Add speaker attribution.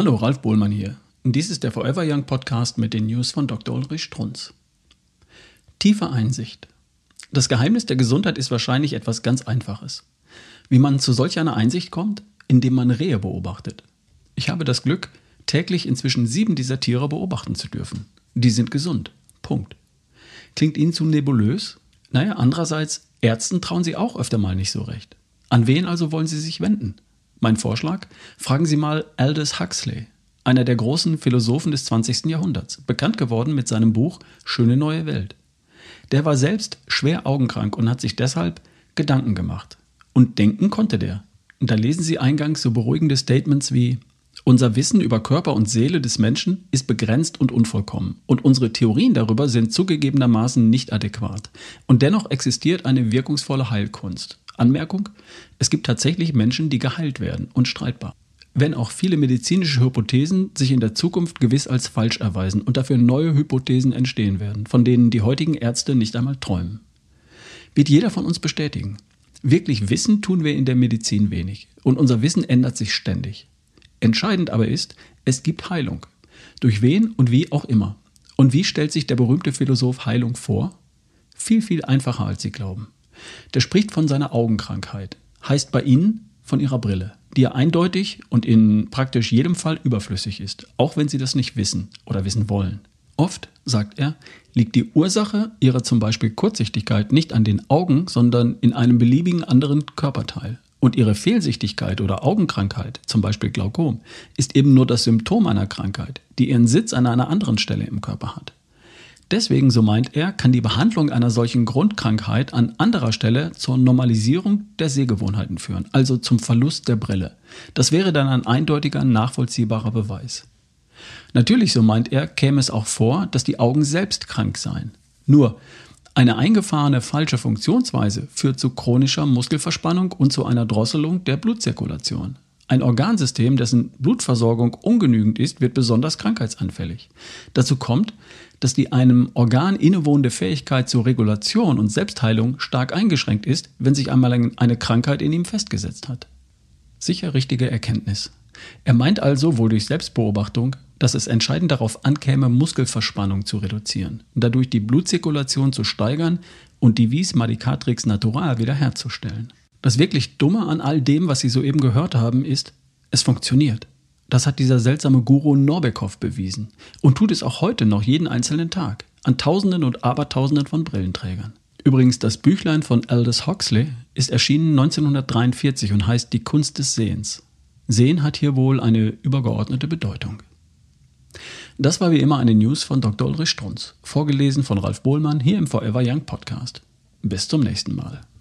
Speaker 1: Hallo, Ralf Bohlmann hier. Dies ist der Forever Young Podcast mit den News von Dr. Ulrich Strunz. Tiefe Einsicht. Das Geheimnis der Gesundheit ist wahrscheinlich etwas ganz Einfaches. Wie man zu solch einer Einsicht kommt? Indem man Rehe beobachtet. Ich habe das Glück, täglich inzwischen 7 dieser Tiere beobachten zu dürfen. Die sind gesund. Punkt. Klingt Ihnen zu nebulös? Naja, andererseits, Ärzten trauen Sie auch öfter mal nicht so recht. An wen also wollen Sie sich wenden? Mein Vorschlag? Fragen Sie mal Aldous Huxley, einer der großen Philosophen des 20. Jahrhunderts, bekannt geworden mit seinem Buch Schöne neue Welt. Der war selbst schwer augenkrank und hat sich deshalb Gedanken gemacht. Und denken konnte der. Und da lesen Sie eingangs so beruhigende Statements wie: Unser Wissen über Körper und Seele des Menschen ist begrenzt und unvollkommen und unsere Theorien darüber sind zugegebenermaßen nicht adäquat. Und dennoch existiert eine wirkungsvolle Heilkunst. Anmerkung: Es gibt tatsächlich Menschen, die geheilt werden, unstreitbar. Wenn auch viele medizinische Hypothesen sich in der Zukunft gewiss als falsch erweisen und dafür neue Hypothesen entstehen werden, von denen die heutigen Ärzte nicht einmal träumen. Wird jeder von uns bestätigen. Wirklich wissen tun wir in der Medizin wenig und unser Wissen ändert sich ständig. Entscheidend aber ist, es gibt Heilung. Durch wen und wie auch immer. Und wie stellt sich der berühmte Philosoph Heilung vor? Viel, viel einfacher, als Sie glauben. Der spricht von seiner Augenkrankheit, heißt bei Ihnen von Ihrer Brille, die ja eindeutig und in praktisch jedem Fall überflüssig ist, auch wenn Sie das nicht wissen oder wissen wollen. Oft, sagt er, liegt die Ursache Ihrer zum Beispiel Kurzsichtigkeit nicht an den Augen, sondern in einem beliebigen anderen Körperteil. Und Ihre Fehlsichtigkeit oder Augenkrankheit, zum Beispiel Glaukom, ist eben nur das Symptom einer Krankheit, die ihren Sitz an einer anderen Stelle im Körper hat. Deswegen, so meint er, kann die Behandlung einer solchen Grundkrankheit an anderer Stelle zur Normalisierung der Sehgewohnheiten führen, also zum Verlust der Brille. Das wäre dann ein eindeutiger, nachvollziehbarer Beweis. Natürlich, so meint er, käme es auch vor, dass die Augen selbst krank seien. Nur, eine eingefahrene falsche Funktionsweise führt zu chronischer Muskelverspannung und zu einer Drosselung der Blutzirkulation. Ein Organsystem, dessen Blutversorgung ungenügend ist, wird besonders krankheitsanfällig. Dazu kommt, dass die einem Organ innewohnende Fähigkeit zur Regulation und Selbstheilung stark eingeschränkt ist, wenn sich einmal eine Krankheit in ihm festgesetzt hat. Sicher richtige Erkenntnis. Er meint also, wohl durch Selbstbeobachtung, dass es entscheidend darauf ankäme, Muskelverspannung zu reduzieren, dadurch die Blutzirkulation zu steigern und die Vis Medicatrix Natural wiederherzustellen. Das wirklich Dumme an all dem, was Sie soeben gehört haben, ist, es funktioniert. Das hat dieser seltsame Guru Norbekov bewiesen und tut es auch heute noch jeden einzelnen Tag an Tausenden und Abertausenden von Brillenträgern. Übrigens, das Büchlein von Aldous Huxley ist erschienen 1943 und heißt Die Kunst des Sehens. Sehen hat hier wohl eine übergeordnete Bedeutung. Das war wie immer eine News von Dr. Ulrich Strunz, vorgelesen von Ralf Bohlmann hier im Forever Young Podcast. Bis zum nächsten Mal.